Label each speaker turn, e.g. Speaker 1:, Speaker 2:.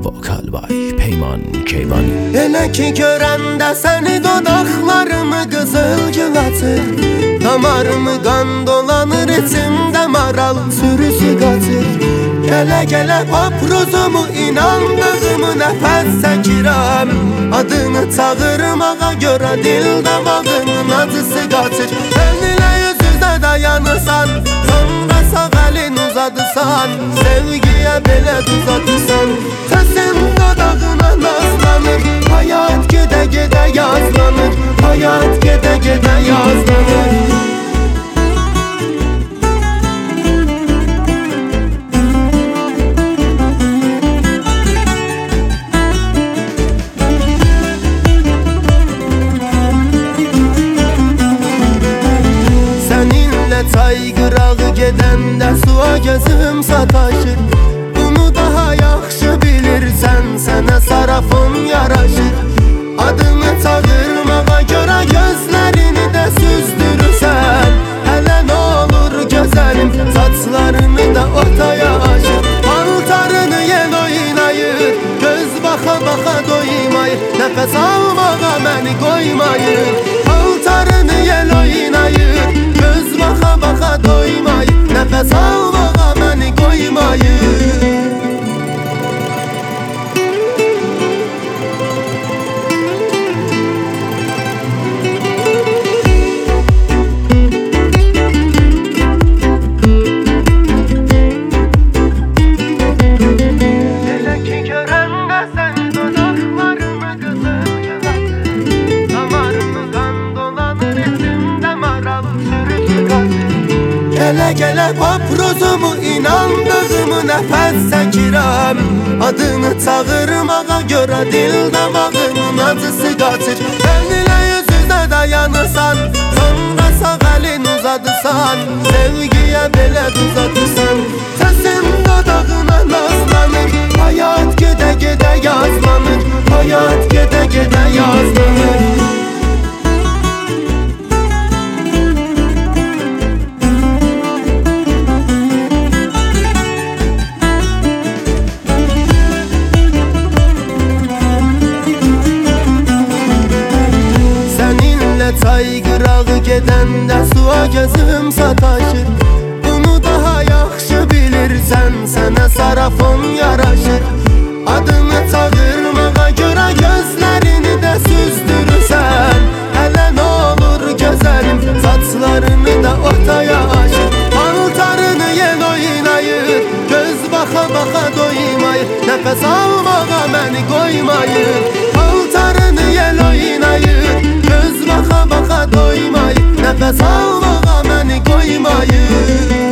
Speaker 1: Vokal by Peyman Keyvan.
Speaker 2: Elə ki görəndə səni dodaqlarımı qızıl gül açır, damarımı qan dolanır, içimdə maral sürüsü qaçır. Gələ paprozumu inandığımı nəfəs çəkirəm, adını çağırmağa görə dil damağımın acısı qaçır. Sən ilə yüz-üzə dayanırsan, sonra sağ əlin uzadırsan, sevgiyə belə duzatırsan. Səsin dodağına nazlanır, hayat gedə-gedə yazlanır, hayat gedə-gedə yazlanır. Çay qırağı gedəndə suya gözüm sataşır. Bunu daha yaxşı bilirsən, sənə sarafon yaraşır. Adını çağırmağa görə gözlərini də süzdürürsən. Hələ nə olur gözəlim, saçlarını da ortaya açır. Paltarını yel oynayır, göz baxa-baxa doymayır, nəfəs almağa məni qoymayır. Paltarını yel oynayır, göz baxa-baxa doymayır, nəfəs almağa məni qoymayır. Elə ki görəndə səni dodaqlarımı qızıl gül açır, damarımı qan dolanır, içimdə maral sürüsü qaçır. Gələ paprozumu inandığımı nəfəs çəkirəm, adını çağırmağa görə dil damağımın acısı qaçır. Sən ilə yüz-üzə dayanırsan, sonra sağ əlin uzadırsan, sevgiyə belə duzatırsan. Səsin dodağına nazlanır, hayat gedə-gedə yazlanır, hayat gedə-gedə yazlanır. Çay qırağı gedəndə suya gözüm sataşır. Bunu daha yaxşı bilirsən, sənə sarafon yaraşır. Adını çağırmağa görə gözlərini də süzdürürsən. Hələ nə olur gözəlim, saçlarını da ortaya açır. Paltarını yel oynayır, göz baxa-baxa doymayır, nəfəs almağa məni qoymayır. Paltarını yel oynayır, göz baxa-baxa doymayır, nəfəs almağa məni qoymayır.